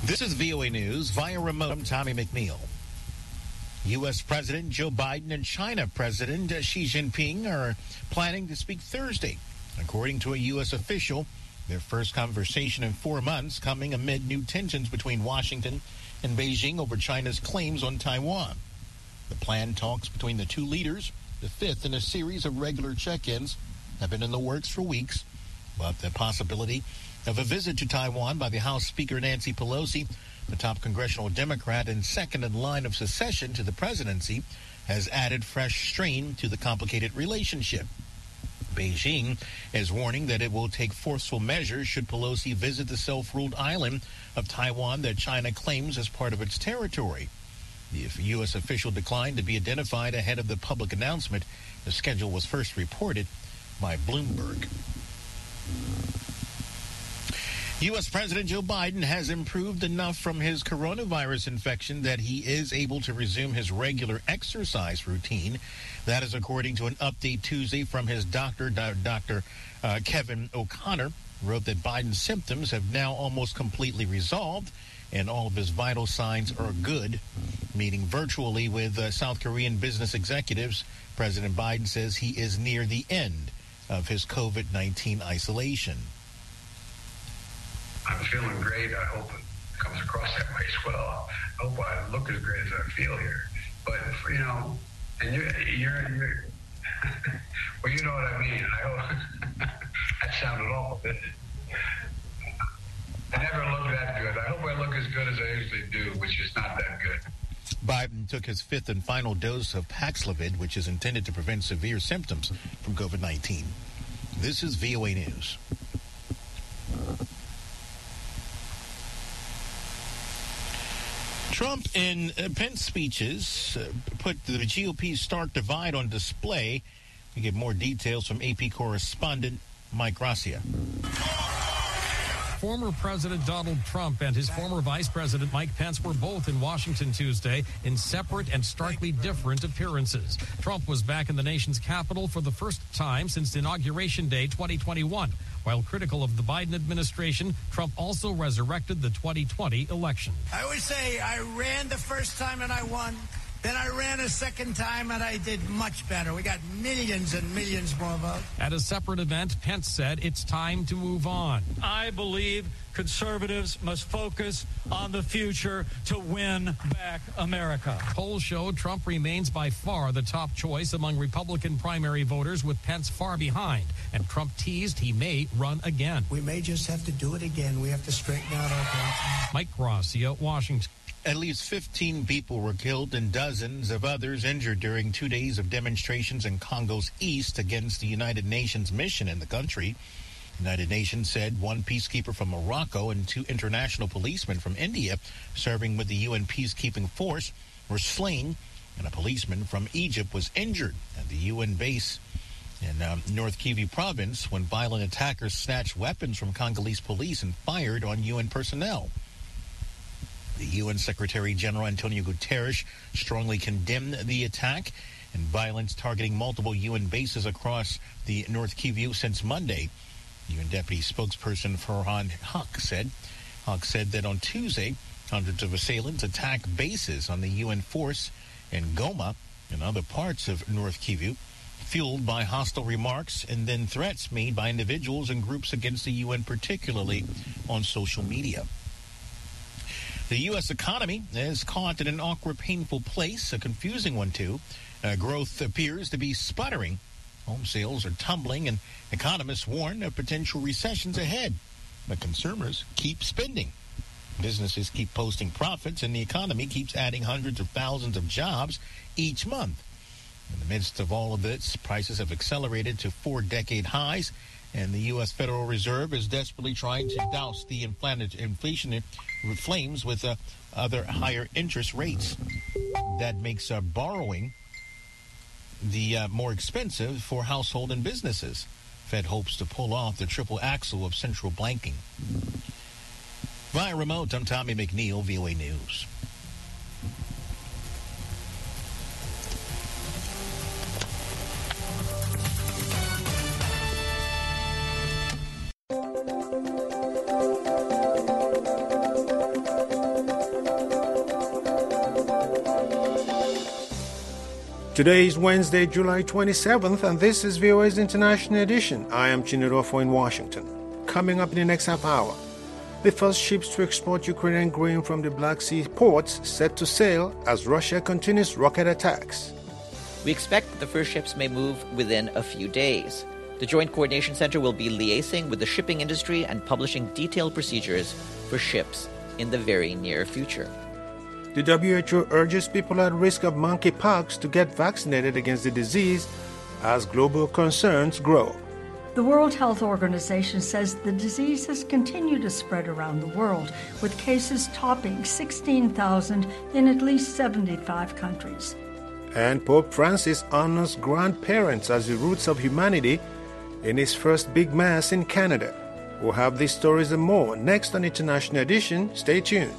This is VOA News via remote. I'm Tommy McNeil. U.S. President Joe Biden and China President Xi Jinping are planning to speak Thursday, according to a U.S. official. Their first conversation in 4 months coming amid new tensions between Washington and Beijing over China's claims on Taiwan. The planned talks between the two leaders, the fifth in a series of regular check-ins, have been in the works for weeks, but the possibility of a visit to Taiwan by the House Speaker Nancy Pelosi, the top congressional Democrat and second in line of succession to the presidency, has added fresh strain to the complicated relationship. Beijing is warning that it will take forceful measures should Pelosi visit the self-ruled island of Taiwan that China claims as part of its territory. The U.S. official declined to be identified ahead of the public announcement. The schedule was first reported by Bloomberg. U.S. President Joe Biden has improved enough from his coronavirus infection that he is able to resume his regular exercise routine. That is according to an update Tuesday from his doctor, Dr. Kevin O'Connor, wrote that Biden's symptoms have now almost completely resolved and all of his vital signs are good. Meeting virtually with South Korean business executives, President Biden says he is near the end of his COVID-19 isolation. I'm feeling great. I hope it comes across that way as well. I hope I look as great as I feel here. But, you know, and you're well, you know what I mean. I hope that sounded awful, didn't it? I never look that good. I hope I look as good as I usually do, which is not that good. Biden took his fifth and final dose of Paxlovid, which is intended to prevent severe symptoms from COVID-19. This is VOA News. Trump and Pence speeches put the GOP's stark divide on display. We get more details from AP correspondent Mike Gracia. Former President Donald Trump and his former Vice President Mike Pence were both in Washington Tuesday in separate and starkly different appearances. Trump was back in the nation's capital for the first time since Inauguration Day 2021. While critical of the Biden administration, Trump also resurrected the 2020 election. I always say I ran the first time and I won. Then I ran a second time and I did much better. We got millions and millions more votes. At a separate event, Pence said it's time to move on. I believe conservatives must focus on the future to win back America. Polls show Trump remains by far the top choice among Republican primary voters, with Pence far behind. And Trump teased he may run again. We may just have to do it again. We have to straighten out our problems. Mike Gracia, Washington. At least 15 people were killed and dozens of others injured during 2 days of demonstrations in Congo's east against the United Nations mission in the country. United Nations said one peacekeeper from Morocco and 2 international policemen from India serving with the UN peacekeeping force were slain, and a policeman from Egypt was injured at the UN base in North Kivu province when violent attackers snatched weapons from Congolese police and fired on UN personnel. The UN Secretary General Antonio Guterres strongly condemned the attack and violence targeting multiple UN bases across the North Kivu since Monday. UN Deputy Spokesperson Farhan Haq said that on Tuesday, hundreds of assailants attacked bases on the UN force in Goma and other parts of North Kivu, fueled by hostile remarks and then threats made by individuals and groups against the UN, particularly on social media. The U.S. economy is caught in an awkward, painful place, a confusing one, too. Growth appears to be sputtering. Home sales are tumbling, and economists warn of potential recessions ahead. But consumers keep spending. Businesses keep posting profits, and the economy keeps adding hundreds of thousands of jobs each month. In the midst of all of this, prices have accelerated to 4-decade highs, and the U.S. Federal Reserve is desperately trying to douse the inflation flames with other higher interest rates. That makes borrowing the more expensive for household and businesses. Fed hopes to pull off the triple axle of central banking. Via remote, I'm Tommy McNeil, VOA News. Today is Wednesday, July 27th, and this is VOA's International Edition. I am Chinurofo in Washington. Coming up in the next half hour, the first ships to export Ukrainian grain from the Black Sea ports set to sail as Russia continues rocket attacks. We expect that the first ships may move within a few days. The Joint Coordination Center will be liaising with the shipping industry and publishing detailed procedures for ships in the very near future. The WHO urges people at risk of monkeypox to get vaccinated against the disease as global concerns grow. The World Health Organization says the disease has continued to spread around the world, with cases topping 16,000 in at least 75 countries. And Pope Francis honors grandparents as the roots of humanity in his first big mass in Canada. We'll have these stories and more next on International Edition. Stay tuned.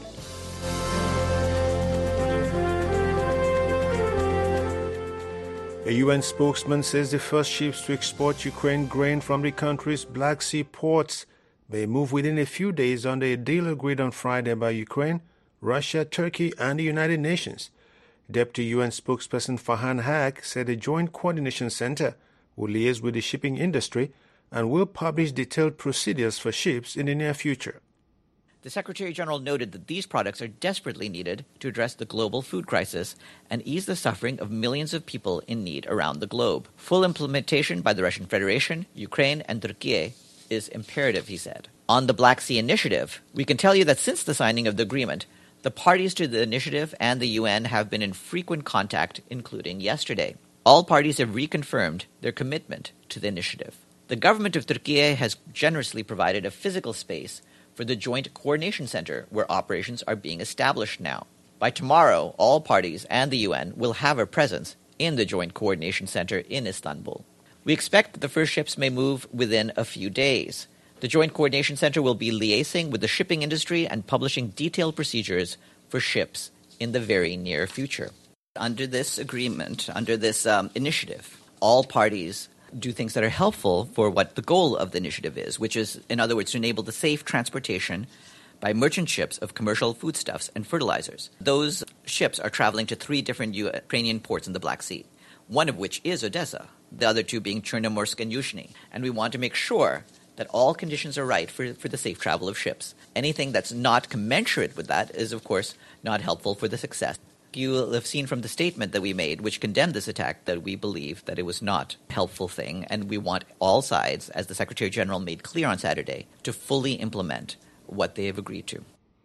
A UN spokesman says the first ships to export Ukraine grain from the country's Black Sea ports may move within a few days under a deal agreed on Friday by Ukraine, Russia, Turkey, and the United Nations. Deputy UN spokesperson Farhan Haq said the Joint Coordination Center will liaise with the shipping industry and will publish detailed procedures for ships in the near future. The Secretary General noted that these products are desperately needed to address the global food crisis and ease the suffering of millions of people in need around the globe. Full implementation by the Russian Federation, Ukraine, and Turkey is imperative, he said. On the Black Sea Initiative, we can tell you that since the signing of the agreement, the parties to the initiative and the UN have been in frequent contact, including yesterday. All parties have reconfirmed their commitment to the initiative. The government of Turkey has generously provided a physical space for the Joint Coordination Center, where operations are being established now. By tomorrow, all parties and the UN will have a presence in the Joint Coordination Center in Istanbul. We expect that the first ships may move within a few days. The Joint Coordination Center will be liaising with the shipping industry and publishing detailed procedures for ships in the very near future. Under this agreement, under this initiative, all parties do things that are helpful for what the goal of the initiative is, which is, in other words, to enable the safe transportation by merchant ships of commercial foodstuffs and fertilizers. Those ships are traveling to 3 different Ukrainian ports in the Black Sea, one of which is Odessa, the other 2 being Chernomorsk and Yuzhny. And we want to make sure that all conditions are right for the safe travel of ships. Anything that's not commensurate with that is, of course, not helpful for the success. You will have seen from the statement that we made, which condemned this attack, that we believe that it was not a helpful thing, and we want all sides, as the Secretary General made clear on Saturday, to fully implement what they have agreed to.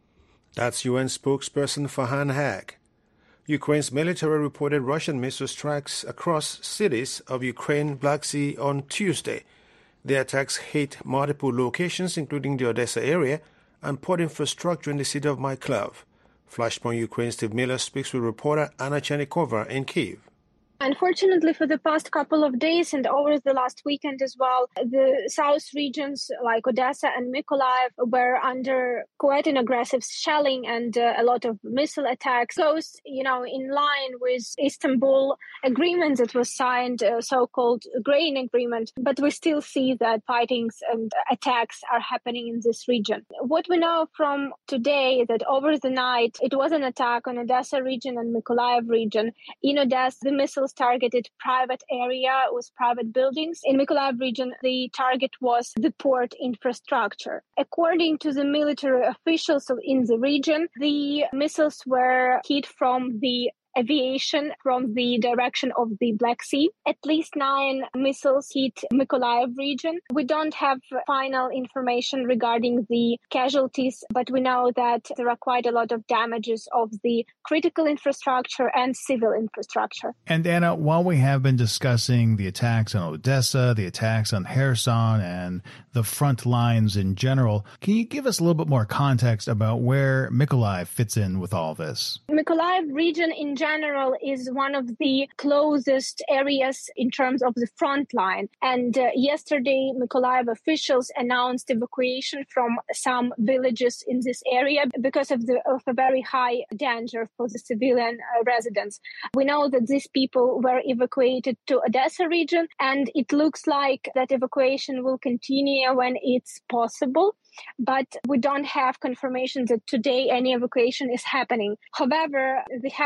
That's UN spokesperson Farhan Haq. Ukraine's military reported Russian missile strikes across cities of Ukraine Black Sea on Tuesday. The attacks hit multiple locations, including the Odessa area and port infrastructure in the city of Mykolaiv. Flashpoint Ukraine Steve Miller speaks with reporter Anna Chernikova in Kyiv. Unfortunately, for the past couple of days and over the last weekend as well, the south regions like Odessa and Mykolaiv were under quite an aggressive shelling and a lot of missile attacks. Goes, in line with Istanbul agreement that was signed, so-called grain agreement. But we still see that fightings and attacks are happening in this region. What we know from today that over the night, it was an attack on Odessa region and Mykolaiv region. In Odessa, the missiles targeted private area with private buildings. In Mykolaiv region, the target was the port infrastructure. According to the military officials in the region, the missiles were hit from the aviation from the direction of the Black Sea. At least 9 missiles hit Mykolaiv region. We don't have final information regarding the casualties, but we know that there are quite a lot of damages of the critical infrastructure and civil infrastructure. And Anna, while we have been discussing the attacks on Odessa, the attacks on Kherson, and the front lines in general, can you give us a little bit more context about where Mykolaiv fits in with all this? Mykolaiv region in general is one of the closest areas in terms of the front line. And yesterday, Mykolaiv officials announced evacuation from some villages in this area because of a very high danger for the civilian residents. We know that these people were evacuated to Odessa region, and it looks like that evacuation will continue when it's possible. But we don't have confirmation that today any evacuation is happening. However, the head of Mykolaiv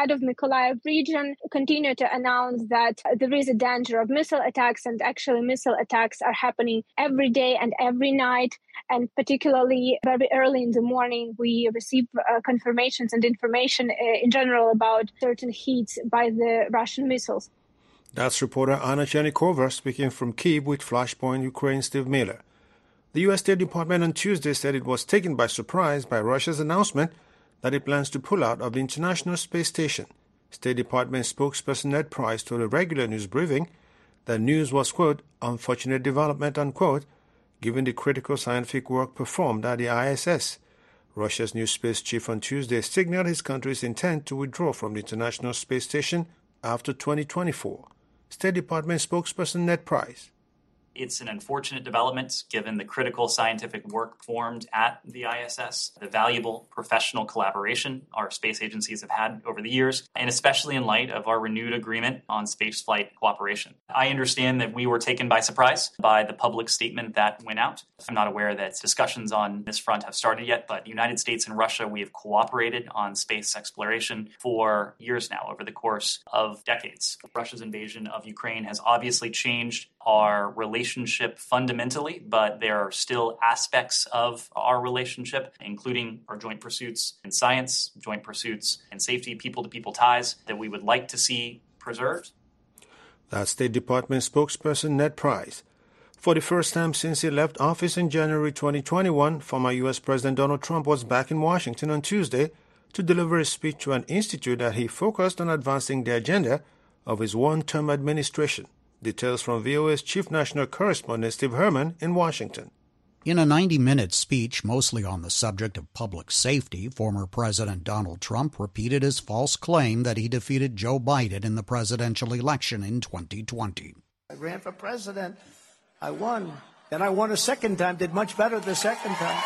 Mykolaiv region continue to announce that there is a danger of missile attacks, and actually missile attacks are happening every day and every night. And particularly very early in the morning, we receive confirmations and information in general about certain hits by the Russian missiles. That's reporter Anna Chernikova speaking from Kyiv with Flashpoint Ukraine Steve Miller. The U.S. State Department on Tuesday said it was taken by surprise by Russia's announcement that it plans to pull out of the International Space Station. State Department spokesperson Ned Price told a regular news briefing that news was, quote, unfortunate development, unquote, given the critical scientific work performed at the ISS. Russia's new space chief on Tuesday signaled his country's intent to withdraw from the International Space Station after 2024. State Department spokesperson Ned Price. It's an unfortunate development given the critical scientific work performed at the ISS, the valuable professional collaboration our space agencies have had over the years, and especially in light of our renewed agreement on spaceflight cooperation. I understand that we were taken by surprise by the public statement that went out. I'm not aware that discussions on this front have started yet, but the United States and Russia, we have cooperated on space exploration for years now, over the course of decades. Russia's invasion of Ukraine has obviously changed our relationship fundamentally, but there are still aspects of our relationship, including our joint pursuits in science, joint pursuits in safety, people-to-people ties, that we would like to see preserved. That's State Department spokesperson Ned Price. For the first time since he left office in January 2021, former U.S. President Donald Trump was back in Washington on Tuesday to deliver a speech to an institute that he focused on advancing the agenda of his one-term administration. Details from VOA's chief national correspondent Steve Herman in Washington. In a 90-minute speech mostly on the subject of public safety, former President Donald Trump repeated his false claim that he defeated Joe Biden in the presidential election in 2020. I ran for president. I won. Then I won a second time, did much better the second time.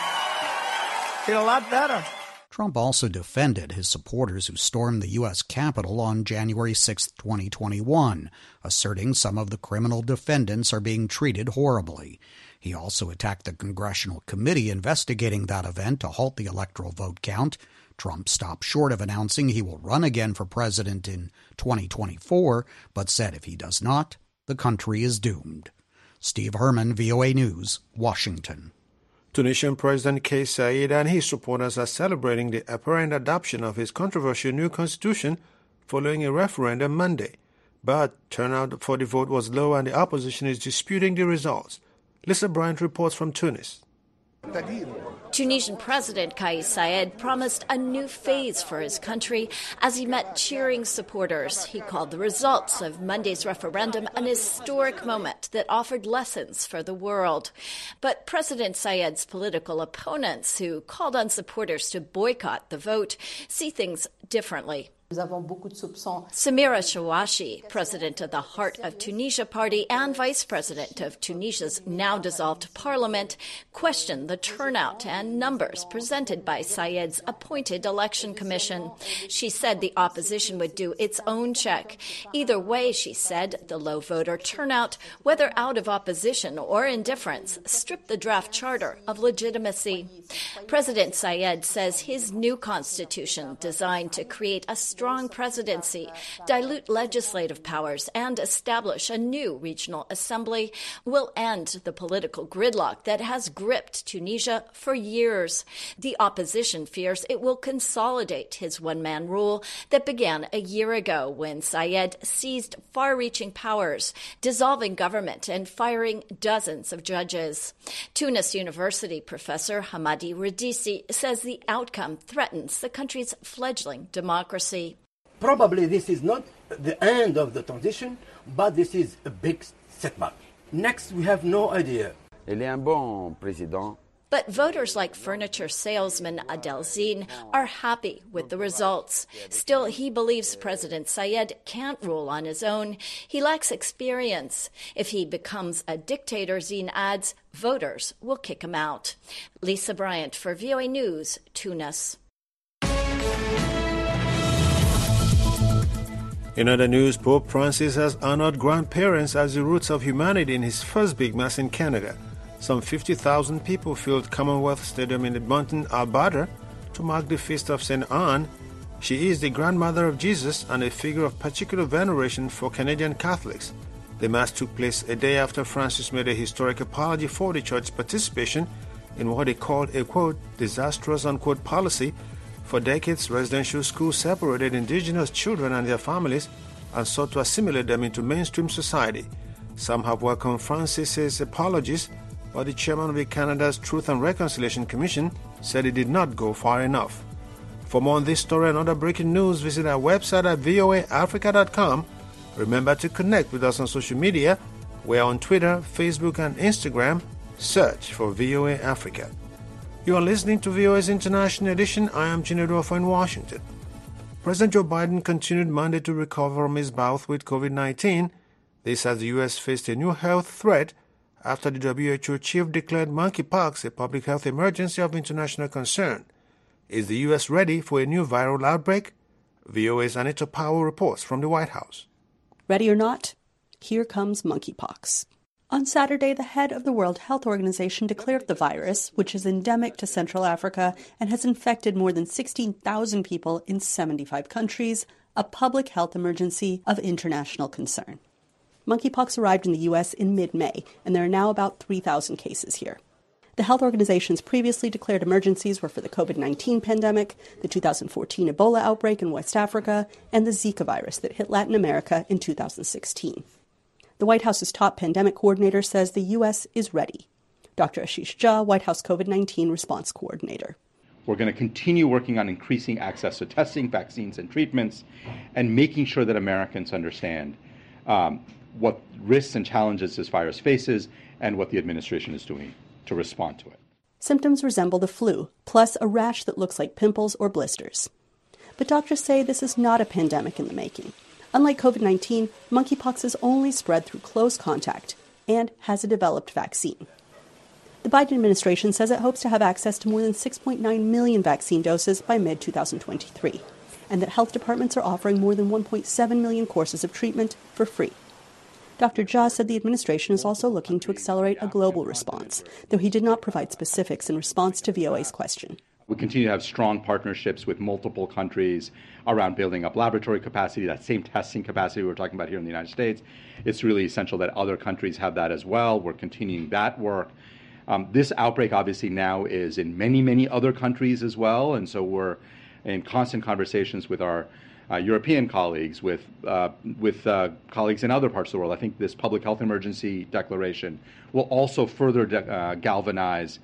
Did a lot better. Trump also defended his supporters who stormed the U.S. Capitol on January 6, 2021, asserting some of the criminal defendants are being treated horribly. He also attacked the congressional committee investigating that event to halt the electoral vote count. Trump stopped short of announcing he will run again for president in 2024, but said if he does not, the country is doomed. Steve Herman, VOA News, Washington. Tunisian President Kais Saied and his supporters are celebrating the apparent adoption of his controversial new constitution following a referendum Monday. But turnout for the vote was low and the opposition is disputing the results. Lisa Bryant reports from Tunis. Tunisian President Kais Saied promised a new phase for his country as he met cheering supporters. He called the results of Monday's referendum an historic moment that offered lessons for the world. But President Saied's political opponents, who called on supporters to boycott the vote, see things differently. Samira Shawashi, president of the Heart of Tunisia party and vice president of Tunisia's now-dissolved parliament, questioned the turnout and numbers presented by Saied's appointed election commission. She said the opposition would do its own check. Either way, she said, the low voter turnout, whether out of opposition or indifference, stripped the draft charter of legitimacy. President Saied says his new constitution, designed to create a strong presidency, dilute legislative powers, and establish a new regional assembly, will end the political gridlock that has gripped Tunisia for years. The opposition fears it will consolidate his one-man rule that began a year ago when Saied seized far-reaching powers, dissolving government and firing dozens of judges. Tunis University professor Hamadi Radisi says the outcome threatens the country's fledgling democracy. Probably this is not the end of the transition, but this is a big setback. Next, we have no idea. But voters like furniture salesman Adel Zine are happy with the results. Still, he believes President Saied can't rule on his own. He lacks experience. If he becomes a dictator, Zine adds, voters will kick him out. Lisa Bryant for VOA News, Tunis. In other news, Pope Francis has honored grandparents as the roots of humanity in his first big mass in Canada. Some 50,000 people filled Commonwealth Stadium in Edmonton, Alberta, to mark the feast of St. Anne, She is the grandmother of Jesus and a figure of particular veneration for Canadian Catholics. The Mass took place a day after Francis made a historic apology for the church's participation in what he called a, quote, disastrous, unquote, policy. For decades, residential schools separated Indigenous children and their families and sought to assimilate them into mainstream society. Some have welcomed Francis's apologies, but the chairman of Canada's Truth and Reconciliation Commission said it did not go far enough. For more on this story and other breaking news, visit our website at voaafrica.com. Remember to connect with us on social media. We're on Twitter, Facebook, and Instagram. Search for VOA Africa. You are listening to VOA's International Edition. I am Gene Adolfo in Washington. President Joe Biden continued Monday to recover from his bout with COVID-19. This as the U.S. faced a new health threat after the WHO chief declared monkeypox a public health emergency of international concern. Is the U.S. ready for a new viral outbreak? VOA's Anita Powell reports from the White House. Ready or not, here comes monkeypox. On Saturday, the head of the World Health Organization declared the virus, which is endemic to Central Africa and has infected more than 16,000 people in 75 countries, a public health emergency of international concern. Monkeypox arrived in the U.S. in mid-May, and there are now about 3,000 cases here. The health organizations previously declared emergencies were for the COVID-19 pandemic, the 2014 Ebola outbreak in West Africa, and the Zika virus that hit Latin America in 2016. The White House's top pandemic coordinator says the U.S. is ready. Dr. Ashish Jha, White House COVID-19 response coordinator. We're going to continue working on increasing access to testing, vaccines, and treatments, and making sure that Americans understand what risks and challenges this virus faces and what the administration is doing to respond to it. Symptoms resemble the flu, plus a rash that looks like pimples or blisters. But doctors say this is not a pandemic in the making. Unlike COVID-19, monkeypox is only spread through close contact and has a developed vaccine. The Biden administration says it hopes to have access to more than 6.9 million vaccine doses by mid-2023, and that health departments are offering more than 1.7 million courses of treatment for free. Dr. Jha said the administration is also looking to accelerate a global response, though he did not provide specifics in response to VOA's question. We continue to have strong partnerships with multiple countries around building up laboratory capacity, that same testing capacity we're talking about here in the United States. It's really essential that other countries have that as well. We're continuing that work. This outbreak obviously now is in many, many other countries as well, and so we're in constant conversations with our European colleagues, with colleagues in other parts of the world. I think this public health emergency declaration will also further galvanize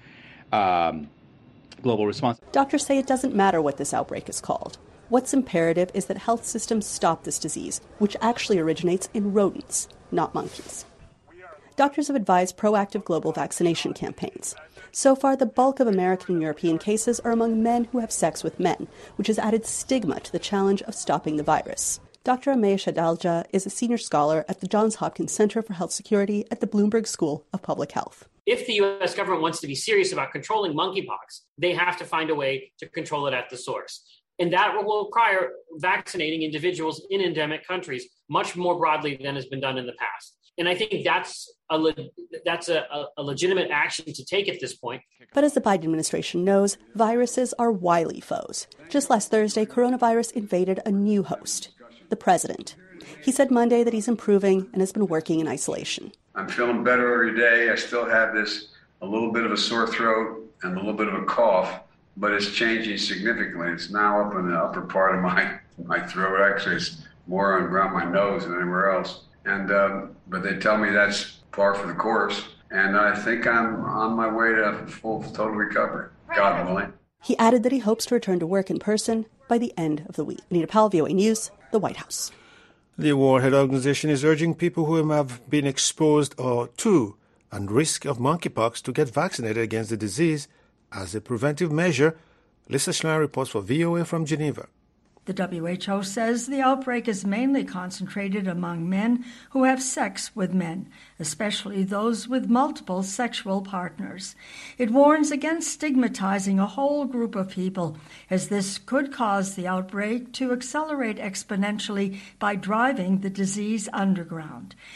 global response. Doctors say it doesn't matter what this outbreak is called. What's imperative is that health systems stop this disease, which actually originates in rodents, not monkeys. Doctors have advised proactive global vaccination campaigns. So far, the bulk of American and European cases are among men who have sex with men, which has added stigma to the challenge of stopping the virus. Dr. Ameya Shadalja is a senior scholar at the Johns Hopkins Center for Health Security at the Bloomberg School of Public Health. If the U.S. government wants to be serious about controlling monkeypox, they have to find a way to control it at the source. And that will require vaccinating individuals in endemic countries much more broadly than has been done in the past. And I think that's a legitimate action to take at this point. But as the Biden administration knows, viruses are wily foes. Just last Thursday, coronavirus invaded a new host, the president. He said Monday that he's improving and has been working in isolation. I'm feeling better every day. I still have a little bit of a sore throat and a little bit of a cough, but it's changing significantly. It's now up in the upper part of my throat. Actually, it's more around my nose than anywhere else. But they tell me that's par for the course, and I think I'm on my way to full total recovery, God willing. He added that he hopes to return to work in person by the end of the week. Anita Powell, VOA News, the White House. The World Health Organization is urging people who have been exposed to and risk of monkeypox to get vaccinated against the disease as a preventive measure. Lisa Schlein reports for VOA from Geneva. The WHO says the outbreak is mainly concentrated among men who have sex with men, especially those with multiple sexual partners. It warns against stigmatizing a whole group of people, as this could cause the outbreak to accelerate exponentially by driving the disease underground.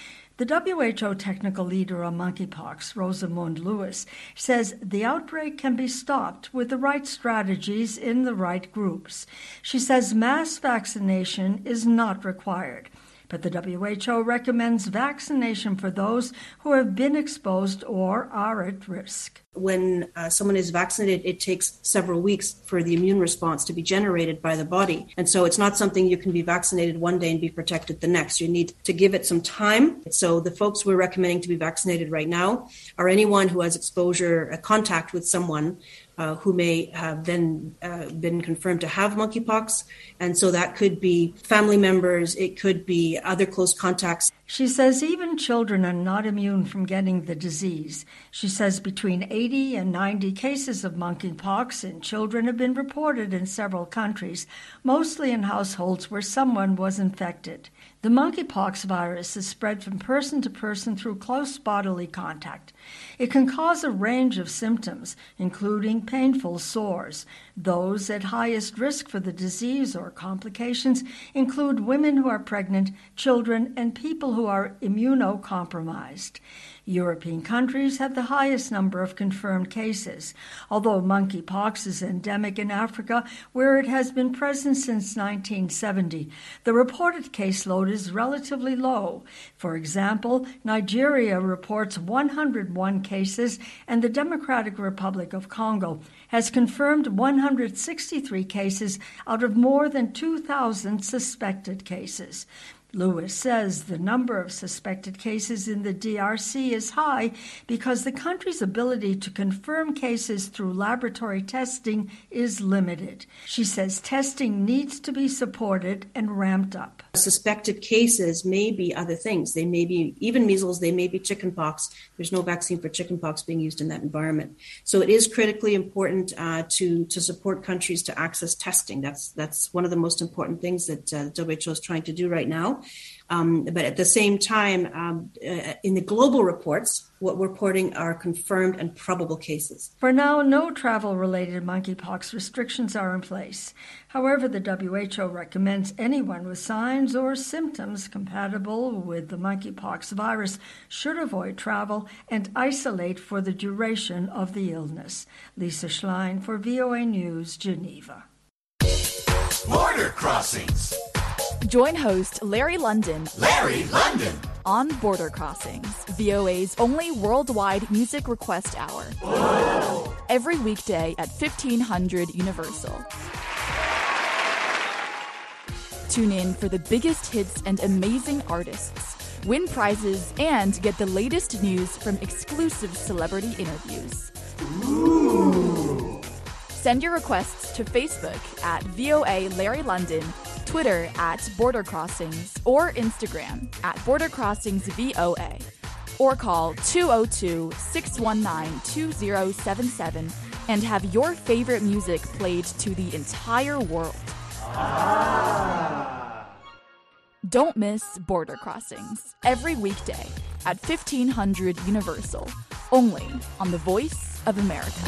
The WHO technical leader on monkeypox, Rosamund Lewis, says the outbreak can be stopped with the right strategies in the right groups. She says mass vaccination is not required, but the WHO recommends vaccination for those who have been exposed or are at risk. When someone is vaccinated, it takes several weeks for the immune response to be generated by the body. And so it's not something you can be vaccinated one day and be protected the next. You need to give it some time. So the folks we're recommending to be vaccinated right now are anyone who has exposure, contact with someone who may have then been confirmed to have monkeypox. And so that could be family members, it could be other close contacts. She says even children are not immune from getting the disease. She says between 80 and 90 cases of monkeypox in children have been reported in several countries, mostly in households where someone was infected. The monkeypox virus is spread from person to person through close bodily contact. It can cause a range of symptoms, including painful sores. Those at highest risk for the disease or complications include women who are pregnant, children, and people who are immunocompromised. European countries have the highest number of confirmed cases, although monkeypox is endemic in Africa, where it has been present since 1970. The reported caseload is relatively low. For example, Nigeria reports 101 cases, and the Democratic Republic of Congo has confirmed 163 cases out of more than 2,000 suspected cases. Lewis says the number of suspected cases in the DRC is high because the country's ability to confirm cases through laboratory testing is limited. She says testing needs to be supported and ramped up. Suspected cases may be other things. They may be even measles, they may be chickenpox. There's no vaccine for chickenpox being used in that environment. So it is critically important to support countries to access testing. That's one of the most important things that WHO is trying to do right now. But at the same time, in the global reports, what we're reporting are confirmed and probable cases. For now, no travel-related monkeypox restrictions are in place. However, the WHO recommends anyone with signs or symptoms compatible with the monkeypox virus should avoid travel and isolate for the duration of the illness. Lisa Schlein for VOA News, Geneva. Border Crossings. Join host Larry London on Border Crossings, VOA's only worldwide music request hour. Whoa. Every weekday at 1500 Universal. Tune in for the biggest hits and amazing artists, win prizes, and get the latest news from exclusive celebrity interviews. Ooh. Send your requests to Facebook at VOA Larry London, Twitter at Border Crossings, or Instagram at Border Crossings VOA, or call 202-619-2077 and have your favorite music played to the entire world. Don't miss Border Crossings every weekday at 1500 Universal, only on the Voice of America.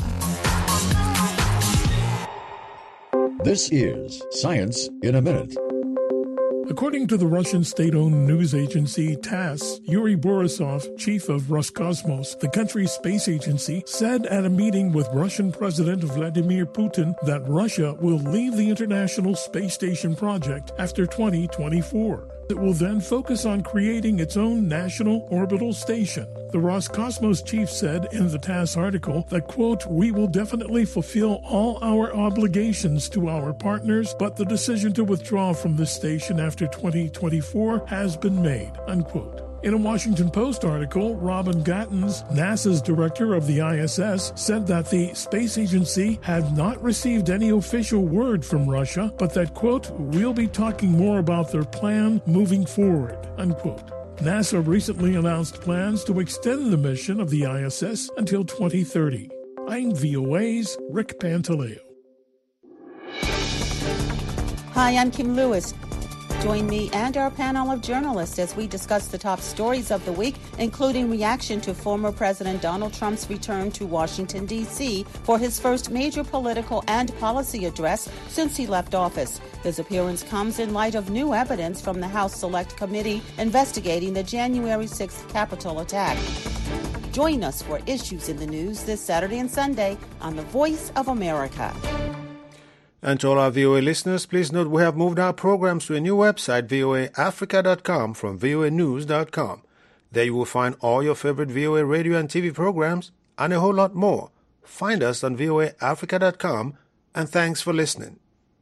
This is Science in a Minute. According to the Russian state-owned news agency TASS, Yuri Borisov, chief of Roscosmos, the country's space agency, said at a meeting with Russian President Vladimir Putin that Russia will leave the International Space Station project after 2024. It will then focus on creating its own national orbital station. The Roscosmos chief said in the TASS article that, quote, "We will definitely fulfill all our obligations to our partners, but the decision to withdraw from the station after 2024 has been made," unquote. In a Washington Post article, Robin Gattens, NASA's director of the ISS, said that the space agency had not received any official word from Russia, but that, quote, "we'll be talking more about their plan moving forward," unquote. NASA recently announced plans to extend the mission of the ISS until 2030. I'm VOA's Rick Pantaleo. Hi, I'm Kim Lewis. Join me and our panel of journalists as we discuss the top stories of the week, including reaction to former President Donald Trump's return to Washington, D.C. for his first major political and policy address since he left office. His appearance comes in light of new evidence from the House Select Committee investigating the January 6th Capitol attack. Join us for Issues in the News this Saturday and Sunday on the Voice of America. And to all our VOA listeners, please note we have moved our programs to a new website, voaafrica.com, from voanews.com. There you will find all your favorite VOA radio and TV programs and a whole lot more. Find us on voaafrica.com, and thanks for listening.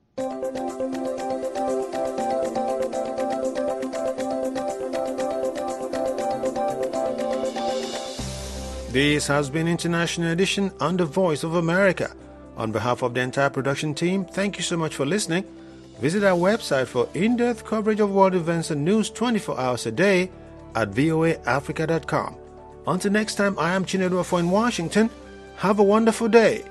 This has been International Edition on the Voice of America. On behalf of the entire production team, thank you so much for listening. Visit our website for in-depth coverage of world events and news 24 hours a day at voaafrica.com. Until next time, I am Chinedu Afo in Washington. Have a wonderful day.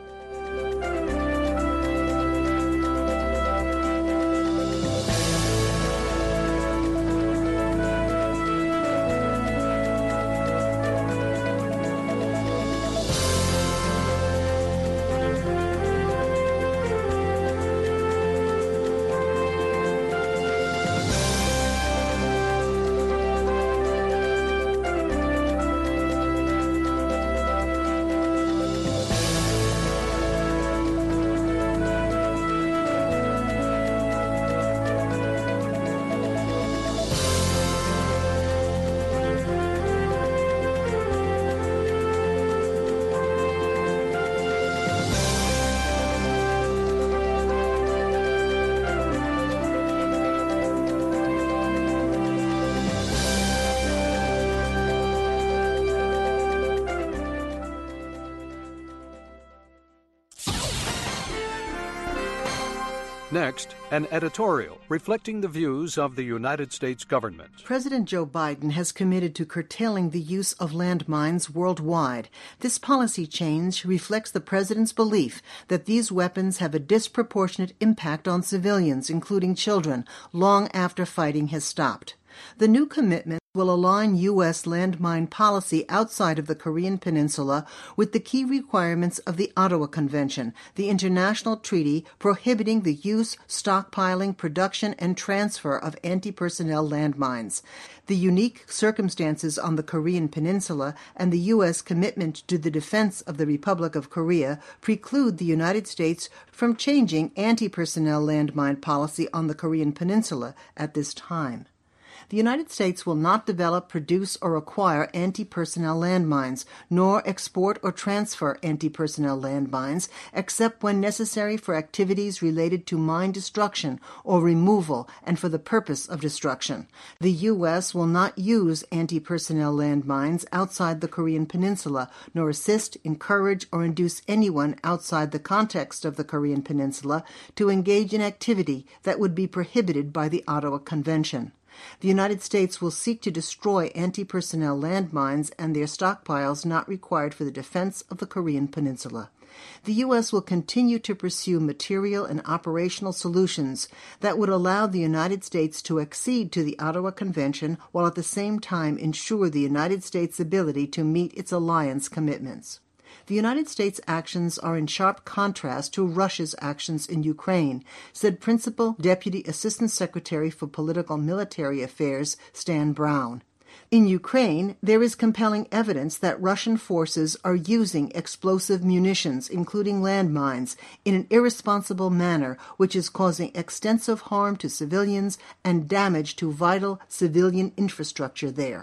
Next, an editorial reflecting the views of the United States government. President Joe Biden has committed to curtailing the use of landmines worldwide. This policy change reflects the president's belief that these weapons have a disproportionate impact on civilians, including children, long after fighting has stopped. The new commitment will align U.S. landmine policy outside of the Korean Peninsula with the key requirements of the Ottawa Convention, the international treaty prohibiting the use, stockpiling, production, and transfer of anti-personnel landmines. The unique circumstances on the Korean Peninsula and the U.S. commitment to the defense of the Republic of Korea preclude the United States from changing anti-personnel landmine policy on the Korean Peninsula at this time. The United States will not develop, produce, or acquire anti-personnel landmines, nor export or transfer anti-personnel landmines, except when necessary for activities related to mine destruction or removal and for the purpose of destruction. The U.S. will not use anti-personnel landmines outside the Korean Peninsula, nor assist, encourage, or induce anyone outside the context of the Korean Peninsula to engage in activity that would be prohibited by the Ottawa Convention. The United States will seek to destroy anti-personnel landmines and their stockpiles not required for the defense of the Korean Peninsula. The U.S. will continue to pursue material and operational solutions that would allow the United States to accede to the Ottawa Convention while at the same time ensure the United States' ability to meet its alliance commitments. The United States' actions are in sharp contrast to Russia's actions in Ukraine, said Principal Deputy Assistant Secretary for Political Military Affairs Stan Brown. In Ukraine, there is compelling evidence that Russian forces are using explosive munitions, including landmines, in an irresponsible manner, which is causing extensive harm to civilians and damage to vital civilian infrastructure there.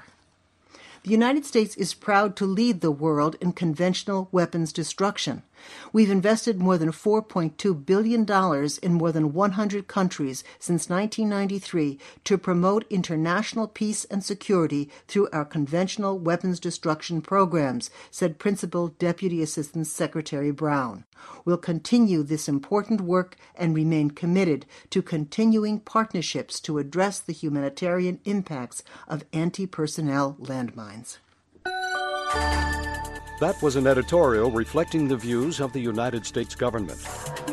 The United States is proud to lead the world in conventional weapons destruction. We've invested more than $4.2 billion in more than 100 countries since 1993 to promote international peace and security through our conventional weapons destruction programs, said Principal Deputy Assistant Secretary Brown. We'll continue this important work and remain committed to continuing partnerships to address the humanitarian impacts of anti-personnel landmines. That was an editorial reflecting the views of the United States government.